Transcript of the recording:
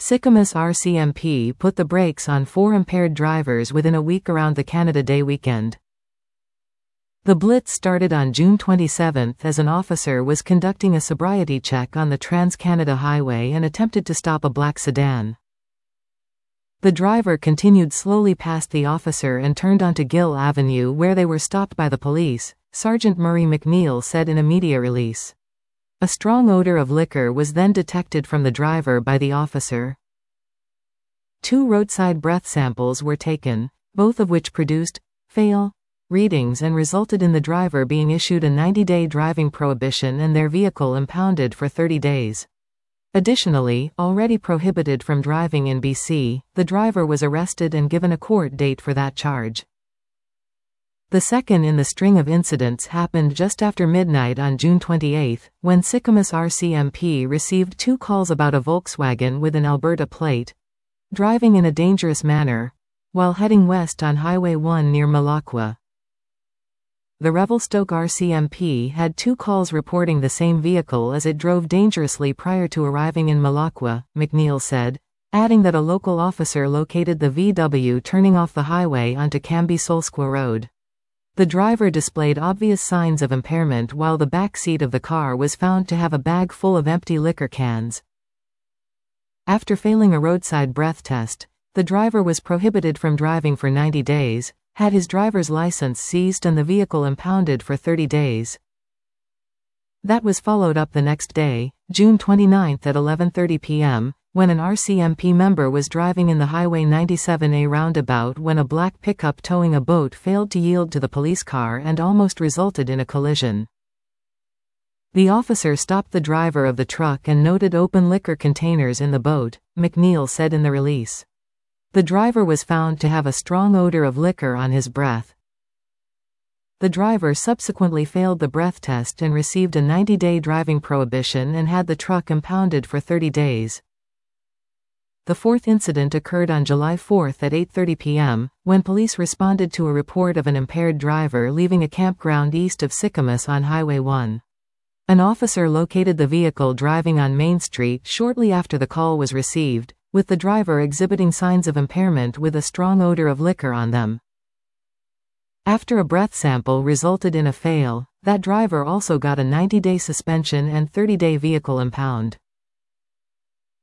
Sycamus RCMP put the brakes on 4 impaired drivers within a week around the Canada Day weekend. The blitz started on June 27 as an officer was conducting a sobriety check on the Trans-Canada Highway and attempted to stop a black sedan. The driver continued slowly past the officer and turned onto Gill Avenue where they were stopped by the police, Sergeant Murray McNeil said in a media release. A strong odor of liquor was then detected from the driver by the officer. 2 roadside breath samples were taken, both of which produced fail readings and resulted in the driver being issued a 90-day driving prohibition and their vehicle impounded for 30 days. Additionally, already prohibited from driving in BC, the driver was arrested and given a court date for that charge. The second in the string of incidents happened just after midnight on June 28, when Sycamus RCMP received 2 calls about a Volkswagen with an Alberta plate, driving in a dangerous manner, while heading west on Highway 1 near Malacca. The Revelstoke RCMP had 2 calls reporting the same vehicle as it drove dangerously prior to arriving in Malacca, McNeil said, adding that a local officer located the VW turning off the highway onto Cambie-Solsqua Road. The driver displayed obvious signs of impairment while the back seat of the car was found to have a bag full of empty liquor cans. After failing a roadside breath test, the driver was prohibited from driving for 90 days, had his driver's license seized and the vehicle impounded for 30 days. That was followed up the next day, June 29 at 11:30 p.m., when an RCMP member was driving in the Highway 97A roundabout when a black pickup towing a boat failed to yield to the police car and almost resulted in a collision. The officer stopped the driver of the truck and noted open liquor containers in the boat, McNeil said in the release. The driver was found to have a strong odor of liquor on his breath. The driver subsequently failed the breath test and received a 90-day driving prohibition and had the truck impounded for 30 days. The fourth incident occurred on July 4 at 8:30 p.m., when police responded to a report of an impaired driver leaving a campground east of Sycamus on Highway 1. An officer located the vehicle driving on Main Street shortly after the call was received, with the driver exhibiting signs of impairment with a strong odor of liquor on them. After a breath sample resulted in a fail, that driver also got a 90-day suspension and 30-day vehicle impound.